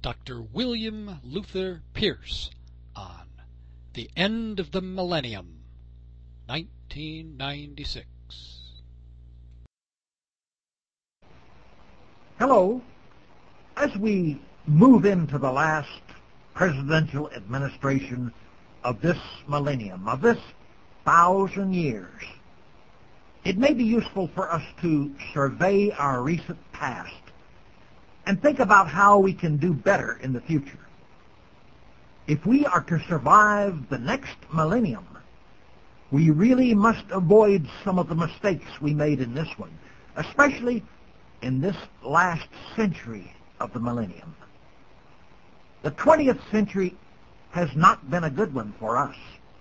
Dr. William Luther Pierce on The End of the Millennium, 1996. Hello. As we move into the last presidential administration of this millennium, of this 1,000 years, it may be useful for us to survey our recent past and think about how we can do better in the future. If we are to survive the next millennium, we really must avoid some of the mistakes we made in this one, especially in this last century of the millennium. The 20th century has not been a good one for us.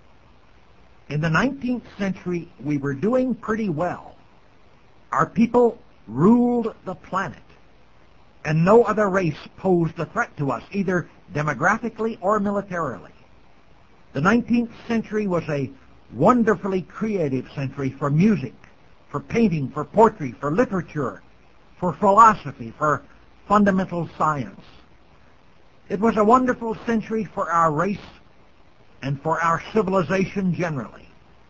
In the 19th century, we were doing pretty well. Our people ruled the planet, and no other race posed a threat to us, either demographically or militarily. The 19th century was a wonderfully creative century for music, for painting, for poetry, for literature, for philosophy, for fundamental science. It was a wonderful century for our race and for our civilization generally.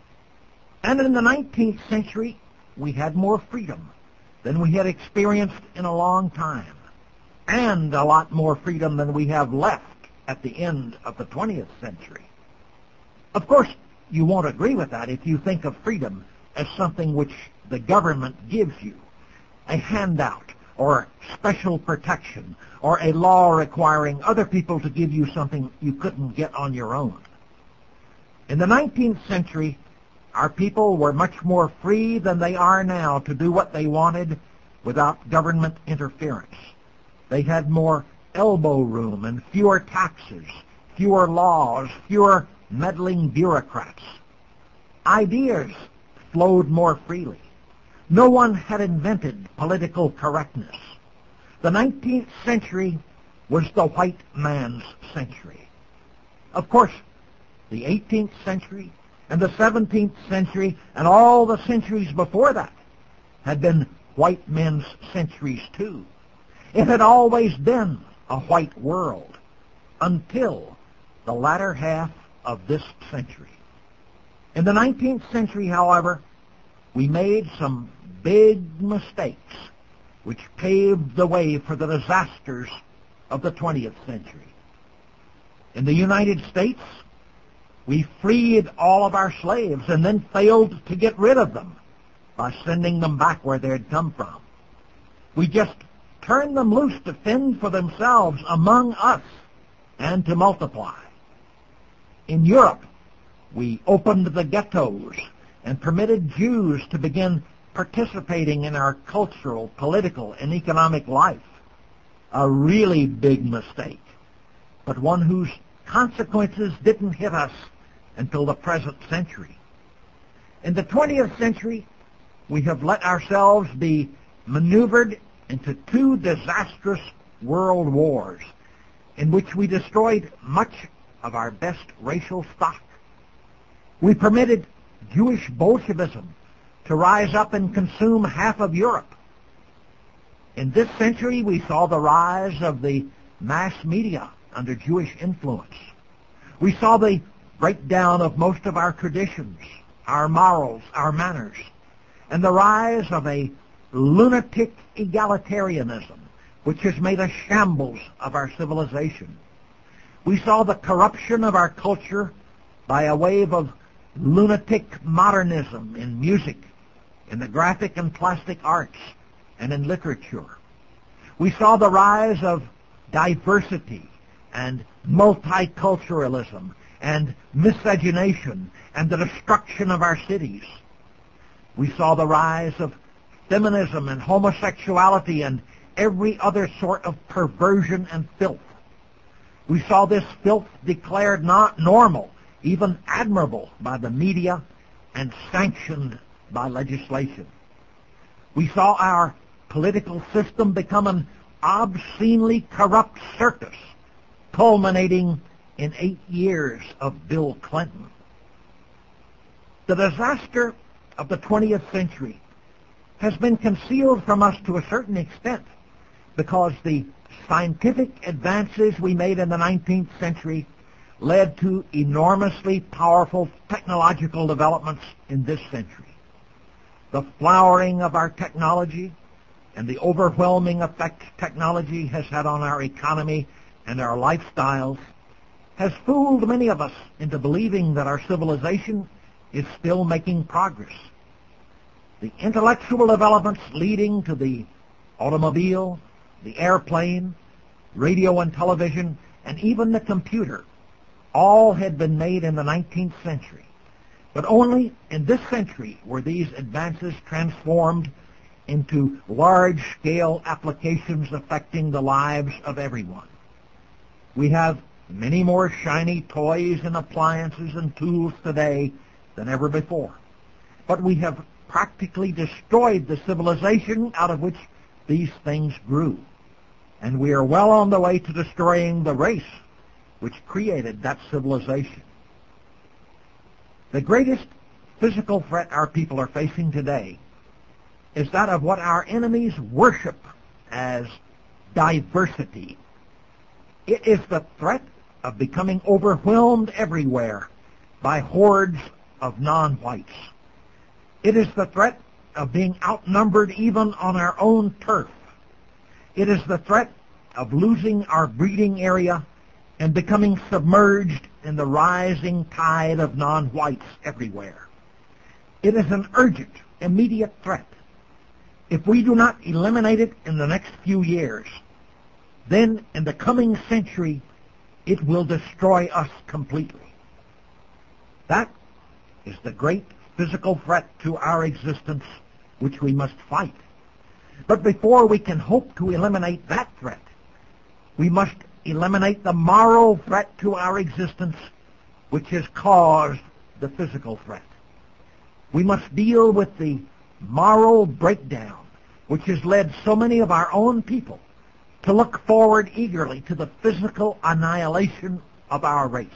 And in the 19th century, we had more freedom than we had experienced in a long time, and a lot more freedom than we have left at the end of the 20th century. Of course, you won't agree with that if you think of freedom as something which the government gives you, a handout or special protection, or a law requiring other people to give you something you couldn't get on your own. In the 19th century, our people were much more free than they are now to do what they wanted without government interference. They had more elbow room and fewer taxes, fewer laws, fewer meddling bureaucrats. Ideas flowed more freely. No one had invented political correctness. The 19th century was the white man's century. Of course, the 18th century and the 17th century and all the centuries before that had been white men's centuries too. It had always been a white world until the latter half of this century. In the 19th century, however, we made some big mistakes which paved the way for the disasters of the 20th century. In the United States, we freed all of our slaves and then failed to get rid of them by sending them back where they had come from. We just turned them loose to fend for themselves among us and to multiply. In Europe, we opened the ghettos and permitted Jews to begin participating in our cultural, political, and economic life. A really big mistake, but one whose consequences didn't hit us until the present century. In the 20th century, we have let ourselves be maneuvered into two disastrous world wars in which we destroyed much of our best racial stock. We permitted Jewish Bolshevism to rise up and consume half of Europe. In this century, we saw the rise of the mass media under Jewish influence. We saw the breakdown of most of our traditions, our morals, our manners, and the rise of a lunatic egalitarianism which has made a shambles of our civilization. We saw the corruption of our culture by a wave of lunatic modernism in music, in the graphic and plastic arts, and in literature. We saw the rise of diversity and multiculturalism and miscegenation and the destruction of our cities. We saw the rise of feminism and homosexuality and every other sort of perversion and filth. We saw this filth declared not normal, even admirable by the media and sanctioned by legislation. We saw our political system become an obscenely corrupt circus, culminating in 8 years of Bill Clinton. The disaster of the 20th century has been concealed from us to a certain extent because the scientific advances we made in the 19th century led to enormously powerful technological developments in this century. The flowering of our technology and the overwhelming effect technology has had on our economy and our lifestyles has fooled many of us into believing that our civilization is still making progress. The intellectual developments leading to the automobile, the airplane, radio and television, and even the computer all had been made in the 19th century. But only in this century were these advances transformed into large-scale applications affecting the lives of everyone. We have many more shiny toys and appliances and tools today than ever before. But we have practically destroyed the civilization out of which these things grew. And we are well on the way to destroying the race which created that civilization. The greatest physical threat our people are facing today is that of what our enemies worship as diversity. It is the threat of becoming overwhelmed everywhere by hordes of non-whites. It is the threat of being outnumbered even on our own turf. It is the threat of losing our breeding area and becoming submerged in the rising tide of non-whites everywhere. It is an urgent, immediate threat. If we do not eliminate it in the next few years, then in the coming century, it will destroy us completely. That is the great physical threat to our existence which we must fight. But before we can hope to eliminate that threat, we must eliminate the moral threat to our existence which has caused the physical threat. We must deal with the moral breakdown which has led so many of our own people to look forward eagerly to the physical annihilation of our race.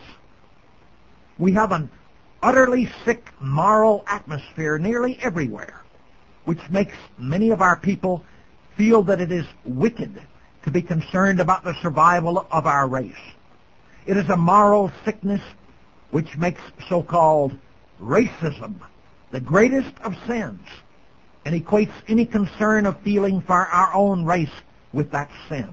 We have an utterly sick moral atmosphere nearly everywhere, which makes many of our people feel that it is wicked to be concerned about the survival of our race. It is a moral sickness which makes so-called racism the greatest of sins and equates any concern of feeling for our own race with that sin.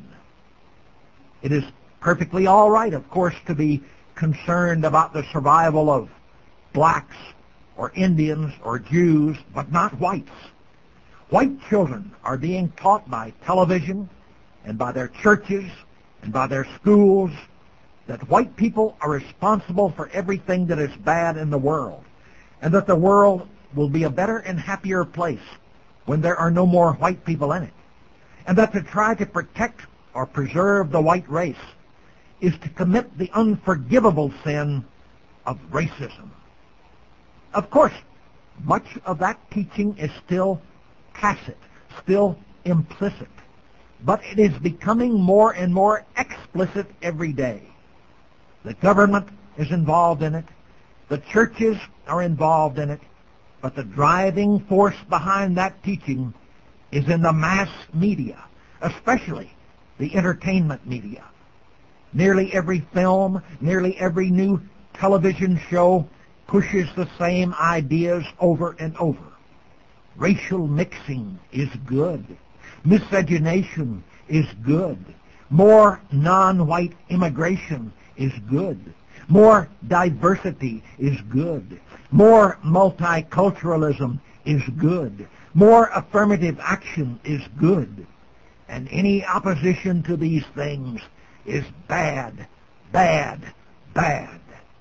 It is perfectly all right, of course, to be concerned about the survival of blacks or Indians or Jews, but not whites. White children are being taught by television and by their churches and by their schools that white people are responsible for everything that is bad in the world, and that the world will be a better and happier place when there are no more white people in it, and that to try to protect or preserve the white race is to commit the unforgivable sin of racism. Of course, much of that teaching is still tacit, still implicit, but it is becoming more and more explicit every day. The government is involved in it, the churches are involved in it, but the driving force behind that teaching is in the mass media, especially the entertainment media. Nearly every film, nearly every new television show pushes the same ideas over and over. Racial mixing is good. Miscegenation is good. More non-white immigration is good. More diversity is good. More multiculturalism is good. More affirmative action is good. And any opposition to these things is bad, bad, bad.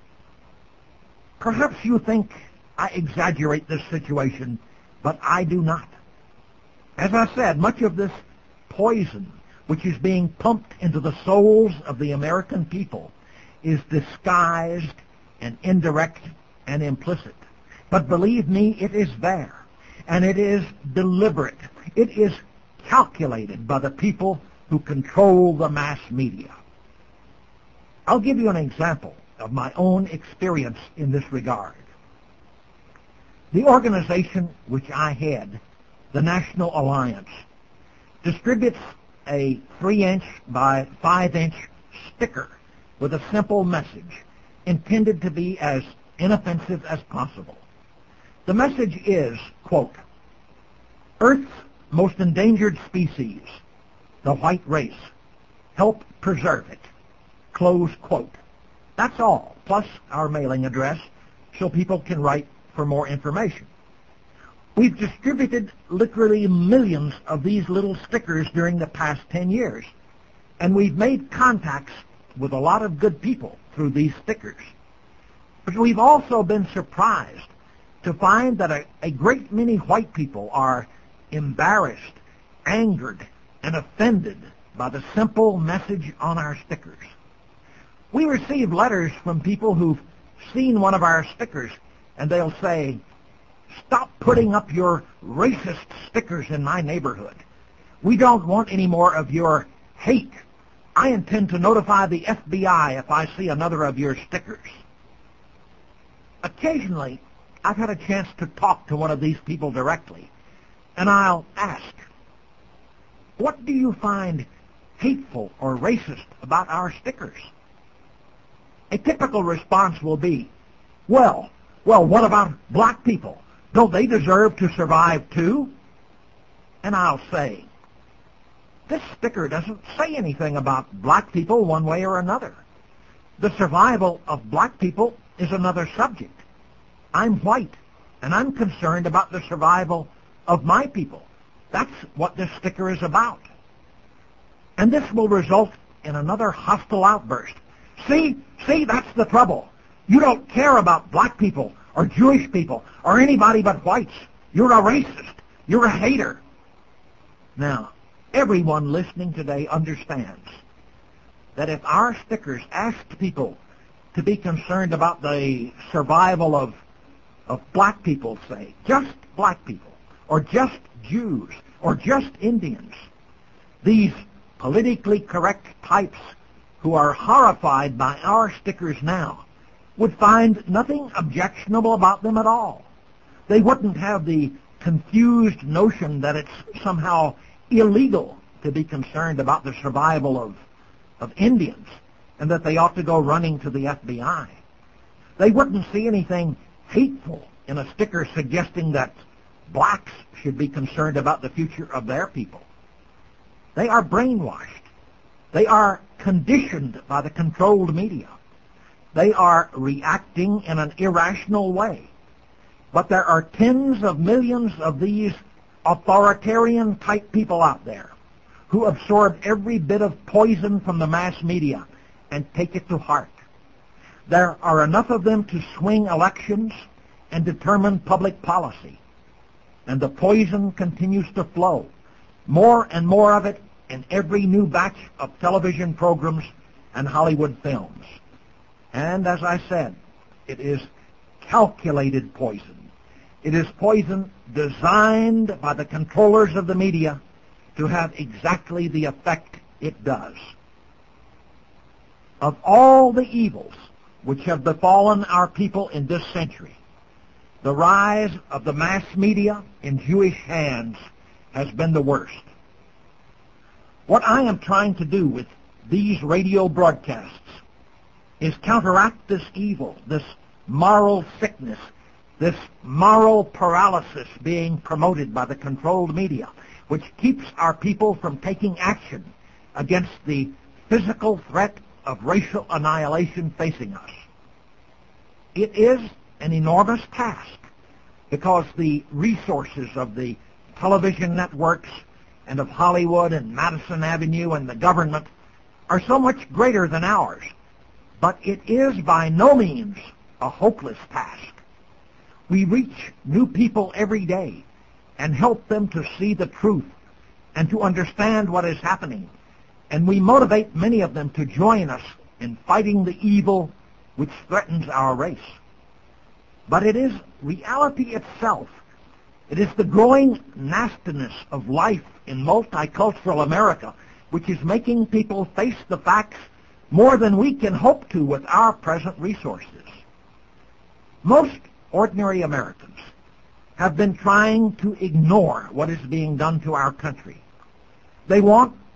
Perhaps you think I exaggerate this situation, but I do not. As I said, much of this poison which is being pumped into the souls of the American people is disguised and indirect and implicit. But believe me, it is there, and it is deliberate. It is calculated by the people who control the mass media. I'll give you an example of my own experience in this regard. The organization which I head, the National Alliance, distributes a 3-inch by 5-inch sticker with a simple message intended to be as inoffensive as possible. The message is, quote, "Earth's most endangered species, the white race. Help preserve it." Close quote. That's all, plus our mailing address so people can write for more information. We've distributed literally millions of these little stickers during the past 10 years, and we've made contacts with a lot of good people through these stickers. But we've also been surprised to find that a great many white people are embarrassed, angered, and offended by the simple message on our stickers. We receive letters from people who've seen one of our stickers, and they'll say, "Stop putting up your racist stickers in my neighborhood. We don't want any more of your hate. I intend to notify the FBI if I see another of your stickers." Occasionally, I've had a chance to talk to one of these people directly, and I'll ask, "What do you find hateful or racist about our stickers?" A typical response will be, well, what about black people? Don't they deserve to survive too?" And I'll say, "This sticker doesn't say anything about black people one way or another. The survival of black people is another subject. I'm white, and I'm concerned about the survival of my people. That's what this sticker is about." And this will result in another hostile outburst. See, that's the trouble. You don't care about black people or Jewish people or anybody but whites. You're a racist. You're a hater. Now, everyone listening today understands that if our stickers asked people to be concerned about the survival of black people, say, just black people, or just Jews, or just Indians, these politically correct types who are horrified by our stickers now would find nothing objectionable about them at all. They wouldn't have the confused notion that it's somehow illegal to be concerned about the survival of Indians and that they ought to go running to the FBI. They wouldn't see anything hateful in a sticker suggesting that blacks should be concerned about the future of their people. They are brainwashed. They are conditioned by the controlled media. They are reacting in an irrational way. But there are tens of millions of these authoritarian-type people out there who absorb every bit of poison from the mass media and take it to heart. There are enough of them to swing elections and determine public policy. And the poison continues to flow, more and more of it in every new batch of television programs and Hollywood films. And as I said, it is calculated poison. It is poison designed by the controllers of the media to have exactly the effect it does. Of all the evils which have befallen our people in this century, the rise of the mass media in Jewish hands has been the worst. What I am trying to do with these radio broadcasts is counteract this evil, this moral sickness, this moral paralysis being promoted by the controlled media, which keeps our people from taking action against the physical threat of racial annihilation facing us. It is an enormous task because the resources of the television networks and of Hollywood and Madison Avenue and the government are so much greater than ours. But it is by no means a hopeless task. We reach new people every day and help them to see the truth and to understand what is happening. And we motivate many of them to join us in fighting the evil which threatens our race. But it is reality itself. It is the growing nastiness of life in multicultural America which is making people face the facts more than we can hope to with our present resources. Most ordinary Americans have been trying to ignore what is being done to our country. They want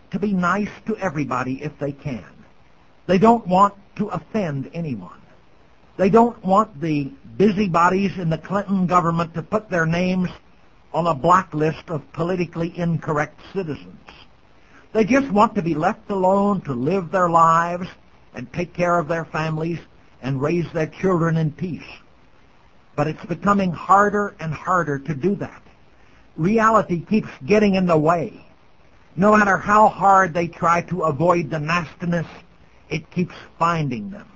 to be nice to everybody if they can. They don't want to offend anyone. They don't want the busybodies in the Clinton government to put their names on a blacklist of politically incorrect citizens. They just want to be left alone to live their lives and take care of their families and raise their children in peace. But it's becoming harder and harder to do that. Reality keeps getting in the way. No matter how hard they try to avoid the nastiness, it keeps finding them.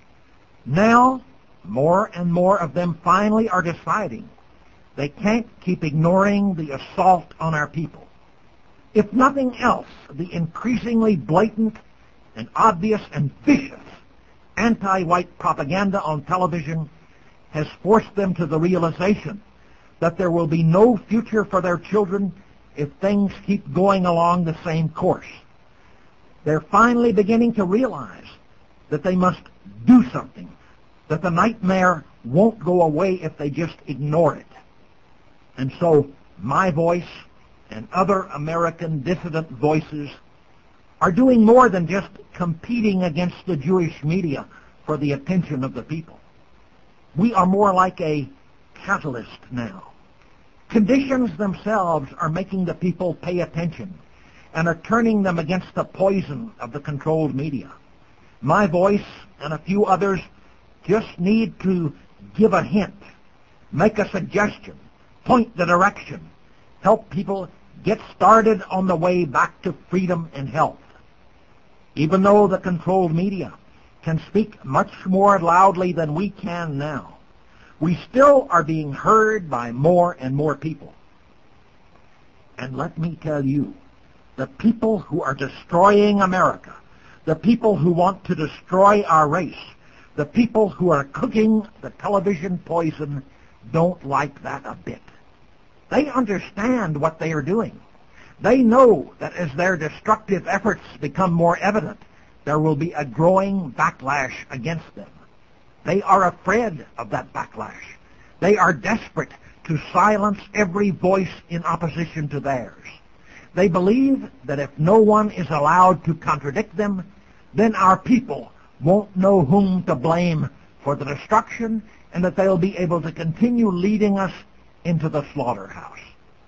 Now, more and more of them finally are deciding they can't keep ignoring the assault on our people. If nothing else, the increasingly blatant and obvious and vicious anti-white propaganda on television has forced them to the realization that there will be no future for their children if things keep going along the same course. They're finally beginning to realize that they must do something, that the nightmare won't go away if they just ignore it. And so my voice and other American dissident voices are doing more than just competing against the Jewish media for the attention of the people. We are more like a catalyst now. Conditions themselves are making the people pay attention and are turning them against the poison of the controlled media. My voice and a few others just need to give a hint, make a suggestion, point the direction, help people get started on the way back to freedom and health. Even though the controlled media can speak much more loudly than we can now, we still are being heard by more and more people. And let me tell you, the people who are destroying America, the people who want to destroy our race, the people who are cooking the television poison don't like that a bit. They understand what they are doing. They know that as their destructive efforts become more evident, there will be a growing backlash against them. They are afraid of that backlash. They are desperate to silence every voice in opposition to theirs. They believe that if no one is allowed to contradict them, then our people won't know whom to blame for the destruction, and that they'll be able to continue leading us into the slaughterhouse.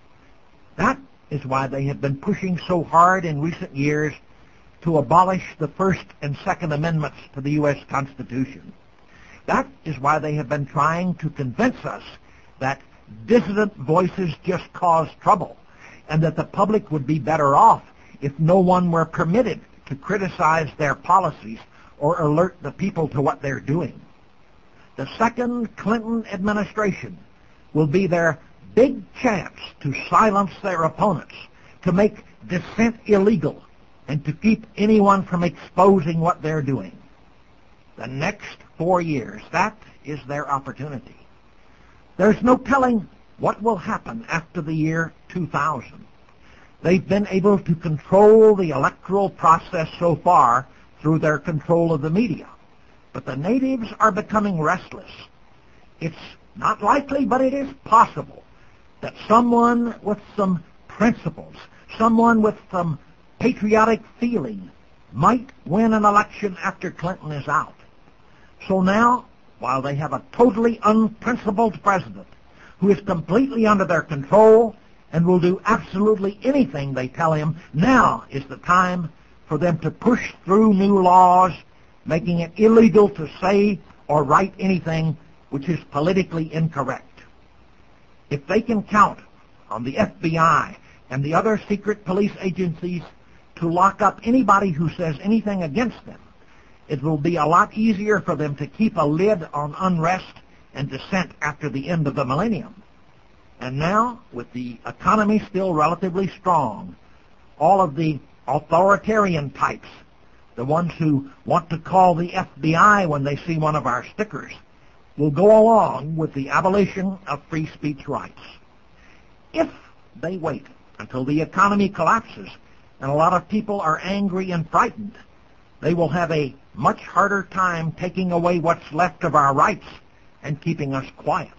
That is why they have been pushing so hard in recent years to abolish the First and Second Amendments to the U.S. Constitution. That is why they have been trying to convince us that dissident voices just cause trouble, and that the public would be better off if no one were permitted to criticize their policies or alert the people to what they're doing. The second Clinton administration will be their big chance to silence their opponents, to make dissent illegal, and to keep anyone from exposing what they're doing. The next 4 years, that is their opportunity. There's no telling what will happen after the year 2000. They've been able to control the electoral process so far through their control of the media. But the natives are becoming restless. It's not likely, but it is possible that someone with some principles, someone with some patriotic feeling, might win an election after Clinton is out. So now, while they have a totally unprincipled president who is completely under their control and will do absolutely anything they tell him, now is the time for them to push through new laws, making it illegal to say or write anything which is politically incorrect. If they can count on the FBI and the other secret police agencies to lock up anybody who says anything against them, it will be a lot easier for them to keep a lid on unrest and dissent after the end of the millennium. And now, with the economy still relatively strong, all of the authoritarian types, the ones who want to call the FBI when they see one of our stickers, will go along with the abolition of free speech rights. If they wait until the economy collapses and a lot of people are angry and frightened, they will have a much harder time taking away what's left of our rights and keeping us quiet.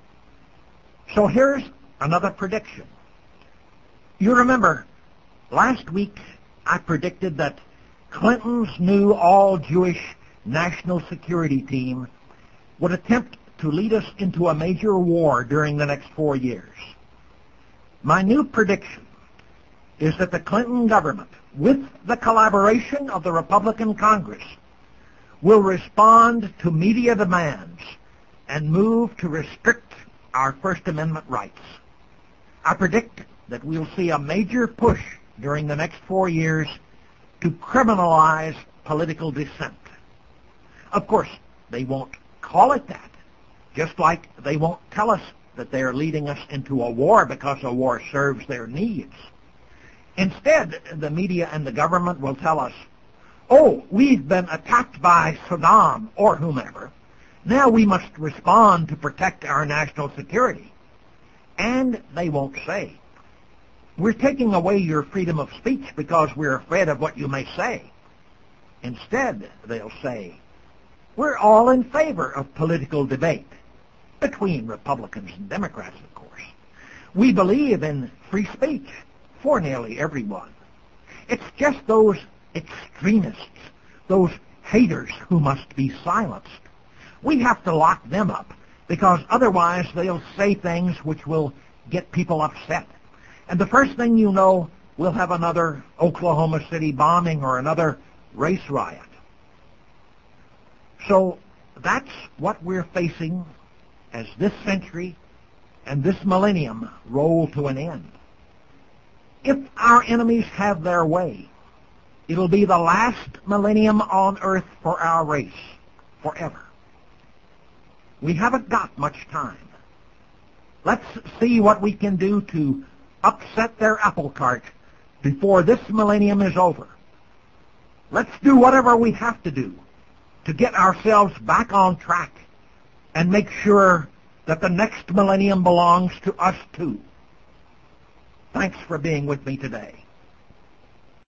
So here's another prediction. You remember, last week I predicted that Clinton's new all-Jewish national security team would attempt to lead us into a major war during the next 4 years. My new prediction is that the Clinton government, with the collaboration of the Republican Congress, will respond to media demands and move to restrict our First Amendment rights. I predict that we'll see a major push during the next 4 years to criminalize political dissent. Of course, they won't call it that, just like they won't tell us that they're leading us into a war because a war serves their needs. Instead, the media and the government will tell us, oh, we've been attacked by Saddam or whomever. Now we must respond to protect our national security. And they won't say, we're taking away your freedom of speech because we're afraid of what you may say. Instead, they'll say, we're all in favor of political debate, between Republicans and Democrats, of course. We believe in free speech for nearly everyone. It's just those extremists, those haters who must be silenced. We have to lock them up because otherwise they'll say things which will get people upset. And the first thing you know, we'll have another Oklahoma City bombing or another race riot. So that's what we're facing as this century and this millennium roll to an end. If our enemies have their way, it'll be the last millennium on earth for our race, forever. We haven't got much time. Let's see what we can do to upset their apple cart before this millennium is over. Let's do whatever we have to do to get ourselves back on track and make sure that the next millennium belongs to us too. Thanks for being with me today.